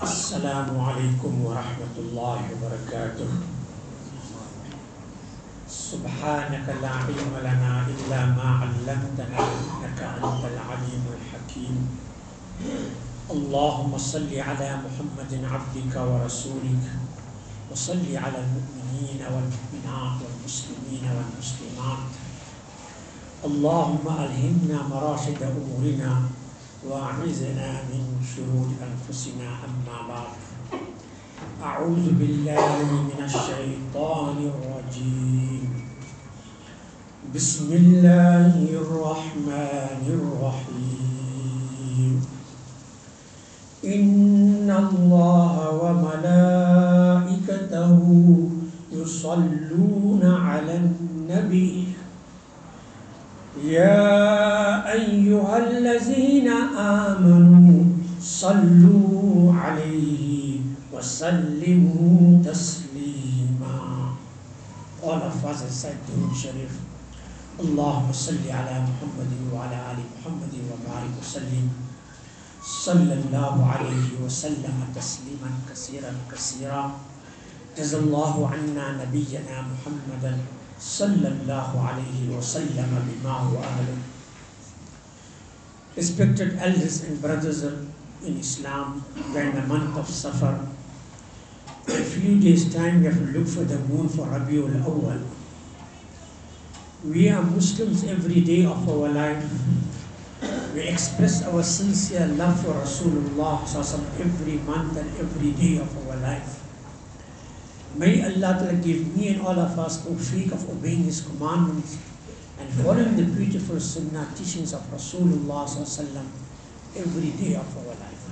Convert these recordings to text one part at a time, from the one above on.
السلام عليكم ورحمة الله وبركاته. سبحانك لا علم لنا إلا ما علمتنا إنك أنت العليم الحكيم. اللهم صل على محمد عبدك ورسولك وصل على المؤمنين والمؤمنات والمسلمين والمسلمات. اللهم ألهمنا مراشد أمورنا وأعذنا من شرور أنفسنا. أما بعد، أعوذ بالله من الشيطان الرجيم. بسم الله الرحمن الرحيم. إن الله وملائكته يصلون على النبي يا أيها الذين آمنوا صلوا عليه وسلموا تسليما. All of us recite Durood Sharif. اللهم صل على محمد وعلى آل محمد وبارك وسلم. صلى الله عليه وسلم تسليما كثيرا كثيرا. جزا الله عنا نبينا محمدا صلى الله عليه وسلم بما هو أهله. Respected elders and brothers in Islam, we are in the month of Safar. In a few days' time, we have to look for the moon for Rabiul Awwal. We are Muslims every day of our life. We express our sincere love for Rasulullah every month and every day of our life. May Allah Ta'ala give me and all of us tawfiq of obeying His commandments and following the beautiful sunnah teachings of Rasulullah every day of our life.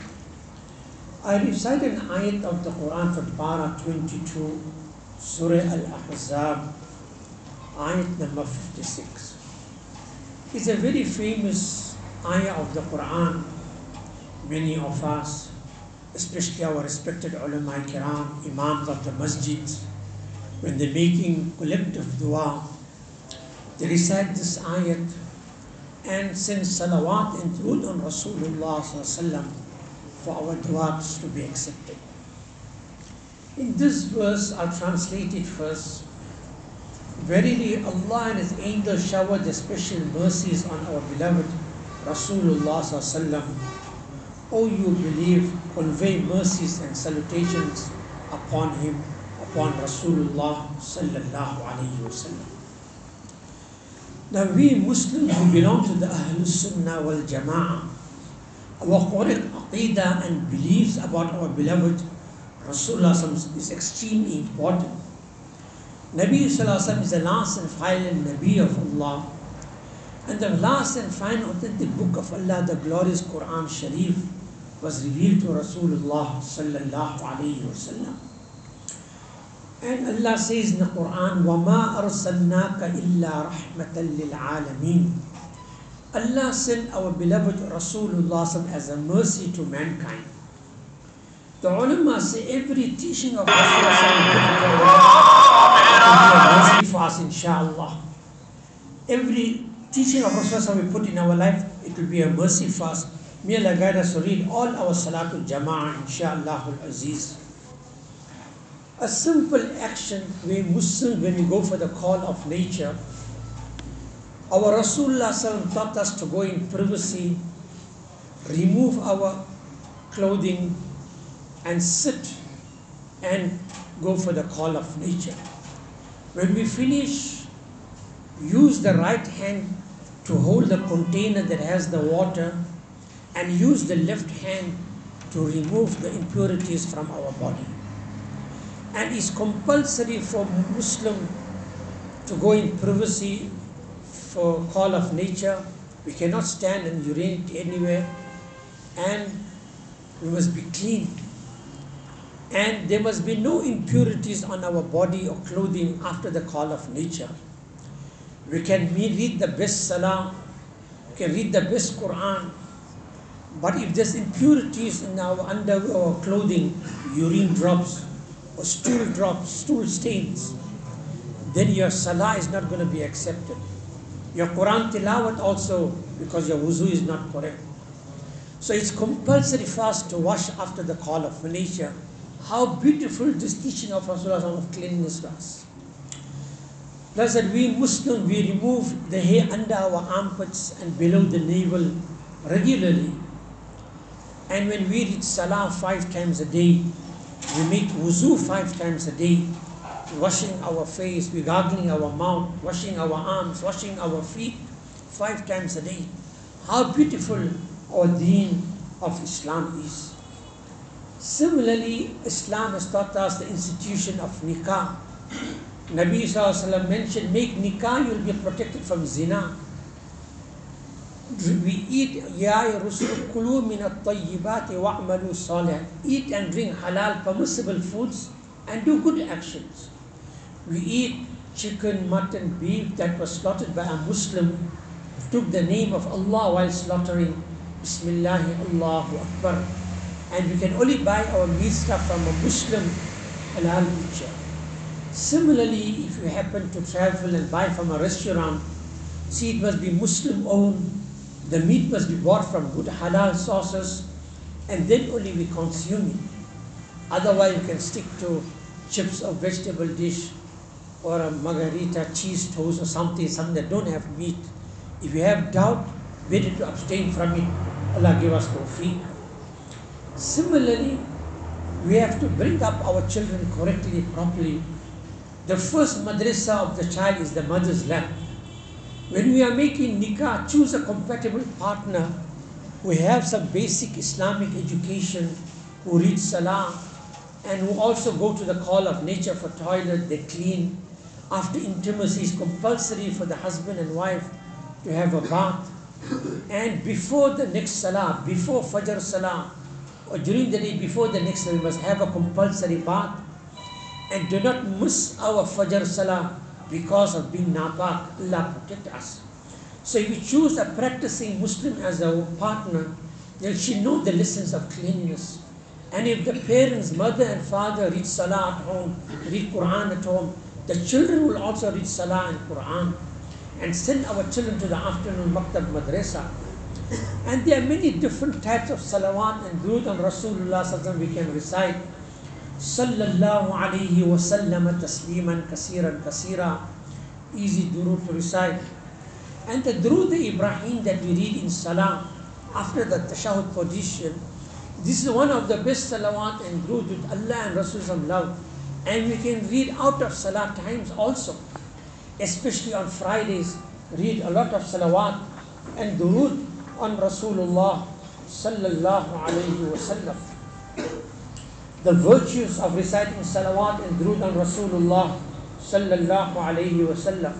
I recite an ayat of the Quran from Para 22, Surah Al-Ahzab, ayat number 56. It's a very famous ayah of the Quran. Many of us, especially our respected ulama kiram, imams of the masjid, when they're making collective dua, they recite this ayat and send salawat and durood on Rasulullah for our duas to be accepted. In this verse, I'll translate it first. Verily, Allah and His angels showered the special mercies on our beloved Rasulullah sallallahu. O you believe, convey mercies and salutations upon him, upon Rasulullah sallallahu alayhi wasallam. Now we Muslims who belong to the Ahlul Sunnah wal Jama'ah, our correct aqidah and beliefs about our beloved Rasulullah is extremely important. Nabi sallallahu alayhi wasallam is the last and final Nabi of Allah, and the last and final authentic book of Allah, the glorious Quran Sharif, was revealed to Rasulullah sallallahu alayhi wasallam. And Allah says in the Quran, وَمَا أَرْسَلْنَاكَ إِلَّا رَحْمَةً لِلْعَالَمِينَ. Allah sent our beloved Rasulullah as a mercy to mankind. The ulama say every teaching of Rasulullah will be a mercy for us, inshaAllah. Every teaching of Rasulullah we put in our life, it will be a mercy for us. May Allah guide us to read all our Salatul Jama'ah, inshaAllah al-Aziz. A simple action, we Muslims, when we go for the call of nature, our Rasulullah taught us to go in privacy, remove our clothing, and sit and go for the call of nature. When we finish, use the right hand to hold the container that has the water, and use the left hand to remove the impurities from our body. And it's compulsory for Muslim to go in privacy for call of nature. We cannot stand and urinate anywhere, and we must be clean. And there must be no impurities on our body or clothing after the call of nature. We can read the best salah, we can read the best Quran, but if there's impurities in our underwear or clothing, urine drops or stool drops, stool stains, then your salah is not going to be accepted. Your Quran tilawat also, because your wuzu is not correct. So it's compulsory for us to wash after the call of nature. How beautiful this teaching of Rasulullah of cleanliness was. Thus that we Muslims, we remove the hair under our armpits and below the navel regularly. And when we read Salah 5 times a day, we make wuzu 5 times a day, washing our face, we gargling our mouth, washing our arms, washing our feet 5 times a day. How beautiful our deen of Islam is. Similarly, Islam has taught us the institution of nikah. Nabi Sallallahu Alaihi Wasallam mentioned, make nikah, you will be protected from zina. We eat, ya Rasul, kulu min at-tayyibati wa'malu salih. Eat and drink halal, permissible foods and do good actions. We eat chicken, mutton, beef that was slaughtered by a Muslim, took the name of Allah while slaughtering. Bismillahi Allahu Akbar. And we can only buy our meat stuff from a Muslim halal butcher. Similarly, if you happen to travel and buy from a restaurant, see, it must be Muslim owned, the meat must be bought from good halal sources, and then only we consume it. Otherwise, you can stick to chips or vegetable dish or a margarita, cheese toast or something that don't have meat. If you have doubt, better to abstain from it. Allah give us tawfiq. Similarly, we have to bring up our children correctly, properly. The first madrasa of the child is the mother's lap. When we are making nikah, choose a compatible partner who have some basic Islamic education, who read salah, and who also go to the call of nature for toilet, they clean. After intimacy, it's compulsory for the husband and wife to have a bath. And before the next salah, before Fajr salah, or during the day before the next salah, we must have a compulsory bath. And do not miss our Fajr salah because of being napak. Allah protect us. So if we choose a practicing Muslim as our partner, then she knows the lessons of cleanliness. And if the parents, mother and father read salah at home, read Quran at home, the children will also read salah and Quran. And send our children to the afternoon maktab madrasa. And there are many different types of salawat and durood on Rasulullah sallallahu we can recite. Sallallahu alayhi wa sallam tasliman kasiran kasira. Easy durood to recite. And the durood Ibrahim that we read in salah after the tashahud position, this is one of the best salawat and durood with Allah and Rasulullah love. And we can read out of salah times also. Especially on Fridays, read a lot of salawat and durood on Rasulullah sallallahu alayhi wa sallam. The virtues of reciting salawat and durood on Rasulullah sallallahu alayhi wa sallam.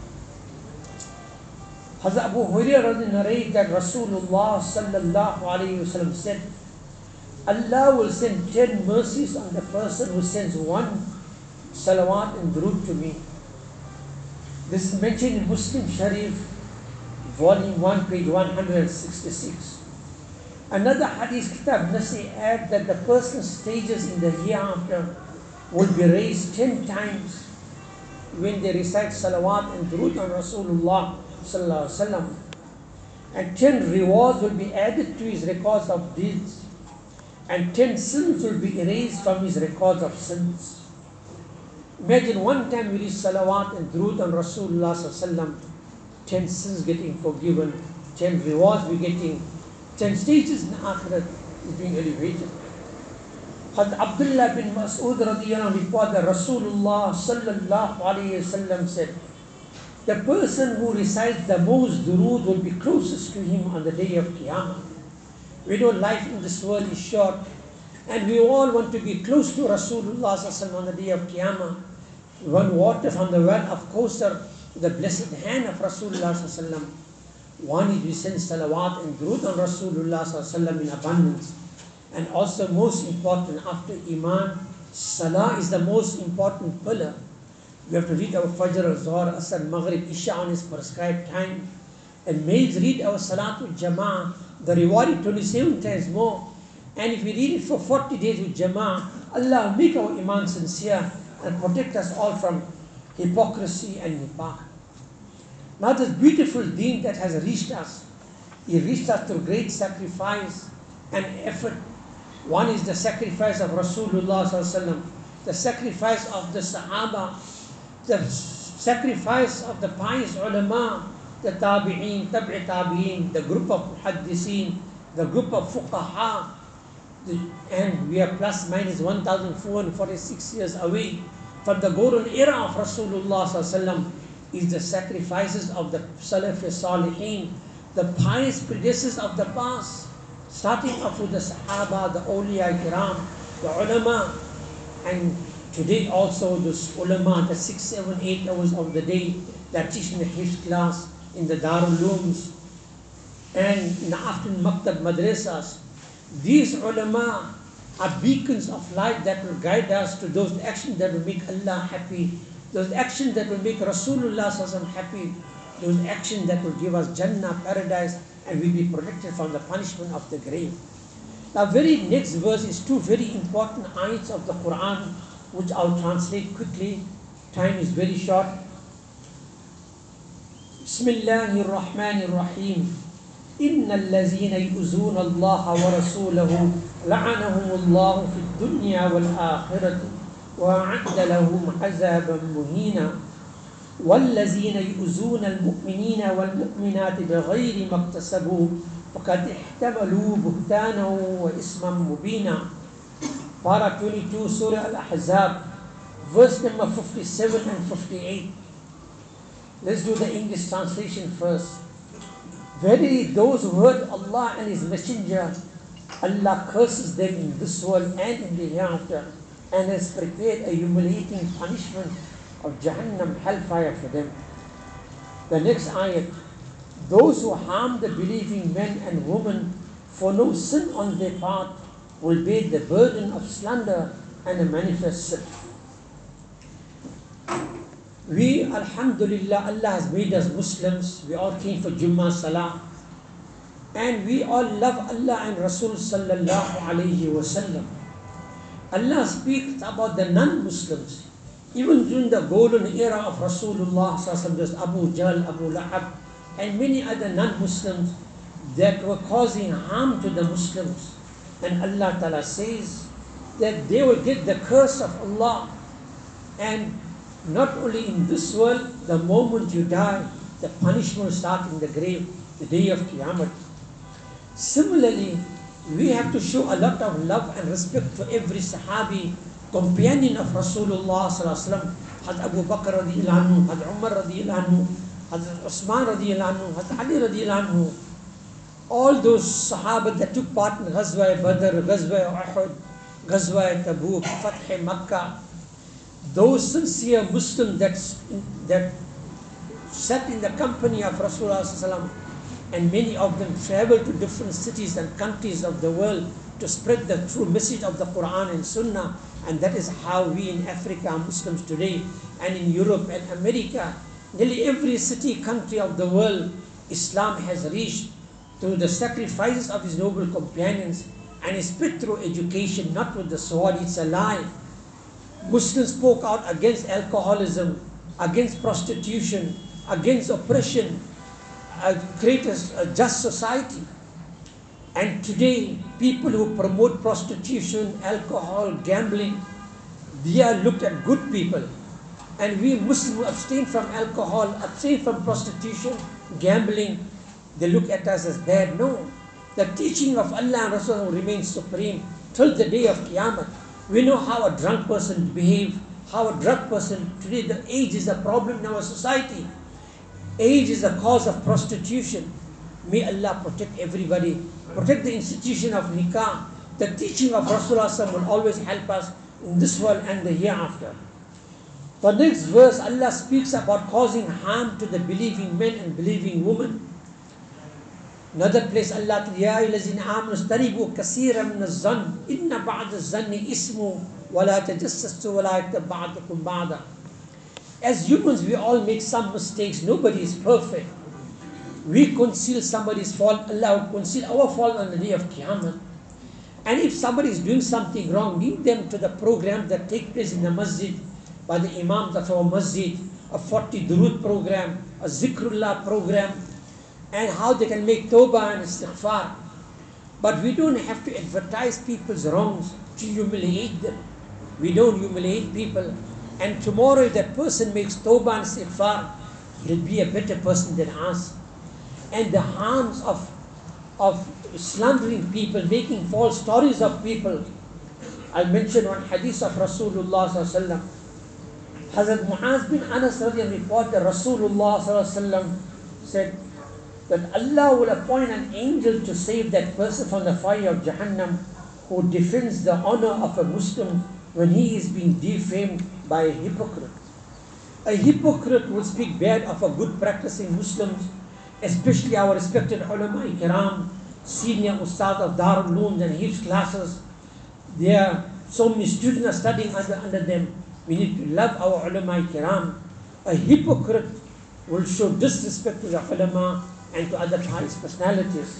Hazrat Abu Hurairah narrated that Rasulullah sallallahu alayhi wa sallam said, Allah will send 10 mercies on the person who sends one salawat and durood to me. This is mentioned in Muslim Sharif, volume 1, page 166. Another hadith, Kitab Nasi, adds that the person's stages in the hereafter will be raised 10 times when they recite salawat and durood on Rasulullah sallallahu alaihi wasallam. And 10 rewards will be added to his records of deeds. And 10 sins will be erased from his records of sins. Imagine one time we read salawat and durood on Rasulullah sallallahu 10 sins getting forgiven, 10 rewards we getting, 10 stages in Akhirat is being elevated. Hazrat Abdullah bin Mas'ud radiyallahu anhu reported that Rasulullah sallallahu alayhi wasallam said, the person who recites the most durood will be closest to him on the day of Qiyamah. We know life in this world is short, and we all want to be close to Rasulullah sallallahu on the day of Qiyamah. We want water from the well of Kawthar, the blessed hand of Rasulullah sallallahu. One is we send salawat and durood on Rasulullah sallallahu in abundance. And also most important after Iman, Salah is the most important pillar. We have to read our Fajr, Zuhr, Asr, Maghrib, Isha on its prescribed time. And males read our Salatul Jama'ah, the reward is 27 times more. And if we read it for 40 days with Jama'ah, Allah will make our Iman sincere and protect us all from hypocrisy and nifaq. Now this beautiful deen that has reached us, it reached us through great sacrifice and effort. One is the sacrifice of Rasulullah sallallahu alaihi wasallam, the sacrifice of the Sahaba, the sacrifice of the pious ulama, the tabi'een, tabi'i tabi'een, the group of muhaddiseen, the group of fuqaha, and we are plus minus 1446 years away from the golden era of Rasulullah sallallahu alaihi wasallam, is the sacrifices of the Salaf Salihin, the pious predecessors of the past, starting off with the Sahaba, the Awliya Kiram, the ulama, and today also those ulama, the 6, 7, 8 hours of the day that teach in the Hifz class, in the Darul Ulooms, and in the afternoon Maktab Madrasas. These ulama are beacons of light that will guide us to those actions that will make Allah happy, those actions that will make Rasulullah sallallahu alaihi wasallam happy, those actions that will give us Jannah, paradise, and will be protected from the punishment of the grave. The very next verse is two very important ayats of the Quran, which I'll translate quickly. Time is very short. Bismillahir Rahmanir Rahim. إن الذين يؤذون الله ورسوله لعنهم الله في الدنيا والآخرة وأعد لهم عذابا مهينا والذين يؤذون المؤمنين والمؤمنات بغير ما اكتسبوا فقد احتملوا بهتانا وإثما مبينا. Para 22, Surah Al-Ahzab, verse number 57 and 58. Let's do the English translation first. Verily, those who hurt Allah and His Messenger, Allah curses them in this world and in the hereafter, and has prepared a humiliating punishment of Jahannam hellfire for them. The next ayat. Those who harm the believing men and women for no sin on their part will bear the burden of slander and a manifest sin. We, alhamdulillah, Allah has made us Muslims. We all came for Jummah Salah. And we all love Allah and Rasul sallallahu alayhi wa sallam. Allah speaks about the non-Muslims. Even during the golden era of Rasulullah sallallahu alayhi wa sallam, there's Abu Jahl, Abu Lahab, and many other non-Muslims that were causing harm to the Muslims. And Allah Ta'ala says that they will get the curse of Allah, and not only in this world, the moment you die, the punishment will start in the grave, the day of Qiyamah. Similarly, we have to show a lot of love and respect for every Sahabi, companion of Rasulullah sallallahu alaihi wasallam, Hazrat Abu Bakr radiyallahu anhu, Hazrat Umar radiyallahu anhu, Hazrat Usman radiyallahu anhu, Hazrat Ali radiyallahu anhu. All those Sahaba that took part in Ghazwa Badr, Ghazwa Uhud, Ghazwa Tabuk, Fath Makkah, those sincere Muslims that sat in the company of Rasulullah sallallahu alaihi wasallam, and many of them traveled to different cities and countries of the world to spread the true message of the Quran and Sunnah. And that is how we in Africa are Muslims today, and in Europe and America, nearly every city, country of the world, Islam has reached through the sacrifices of his noble companions, and is spread through education, not with the sword. It's a lie. Muslims spoke out against alcoholism, against prostitution, against oppression, create a just society. And today, people who promote prostitution, alcohol, gambling, they are looked at good people. And we Muslims who abstain from alcohol, abstain from prostitution, gambling, they look at us as bad. No. The teaching of Allah and Rasul remains supreme till the day of Qiyamah. We know how a drunk person behaves, how a drug person, today the age is a problem in our society. Age is a cause of prostitution. May Allah protect everybody, protect the institution of nikah. The teaching of Rasulullah will always help us in this world and the hereafter. The next verse, Allah speaks about causing harm to the believing men and believing women. Another place, Allah says, Ya ayyuhallazina amanu istanibu kaseeran min az-zann inna ba'da az-zanni ismu wa la tajassasu wa la yaghtab ba'dukum ba'da. As humans, we all make some mistakes. Nobody is perfect. We conceal somebody's fault. Allah will conceal our fault on the day of Qiyamah. And if somebody is doing something wrong, lead them to the program that take place in the masjid by the imams of our masjid, a 40 durood program, a zikrullah program, and how they can make tawbah and istighfar. But we don't have to advertise people's wrongs to humiliate them. We don't humiliate people. And tomorrow if that person makes tawbah and istighfar, he'll be a better person than us. And the harms of slandering people, making false stories of people. I'll mention one hadith of Rasulullah sallallahu alaihi wasallam. Hazrat Muaz bin Anas report that Rasulullah sallallahu alaihi wasallam said that Allah will appoint an angel to save that person from the fire of Jahannam who defends the honor of a Muslim when he is being defamed by a hypocrite. A hypocrite will speak bad of a good practicing Muslims, especially our respected ulama kiram, senior ustad of Darul Ulooms and Hifz classes. There are so many students are studying under them. We need to love our ulama kiram. A hypocrite will show disrespect to the ulama and to other pious personalities.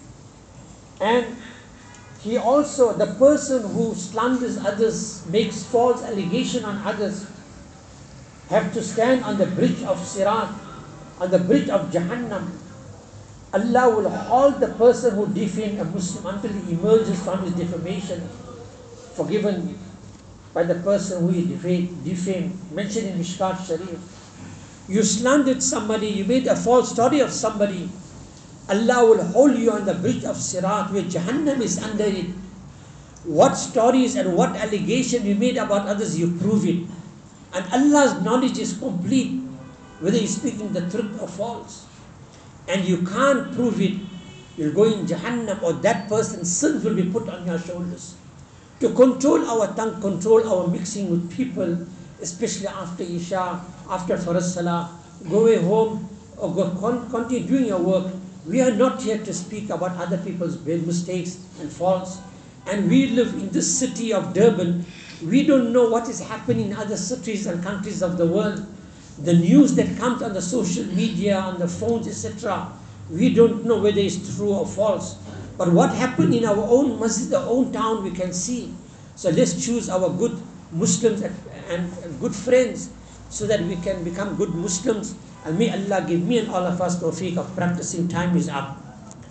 And he also, the person who slanders others, makes false allegation on others, have to stand on the bridge of Sirat, on the bridge of Jahannam. Allah will hold the person who defamed a Muslim until he emerges from his defamation, forgiven by the person who he defamed. Mentioned in Mishkat Sharif. You slandered somebody, you made a false story of somebody, Allah will hold you on the bridge of Sirat where Jahannam is under it. What stories and what allegation you made about others, you prove it. And Allah's knowledge is complete, whether you're speaking the truth or false. And you can't prove it, you'll go in Jahannam, or that person's sins will be put on your shoulders. To control our tongue, control our mixing with people, especially after Isha, after Farz Salah, go away home or continue doing your work. We are not here to speak about other people's mistakes and faults. And we live in this city of Durban. We don't know what is happening in other cities and countries of the world. The news that comes on the social media, on the phones, etc., we don't know whether it's true or false. But what happened in our own masjid, our own town, we can see. So let's choose our good Muslims and good friends so that we can become good Muslims. And may Allah give me and all of us tawfiq of practicing. Time is up.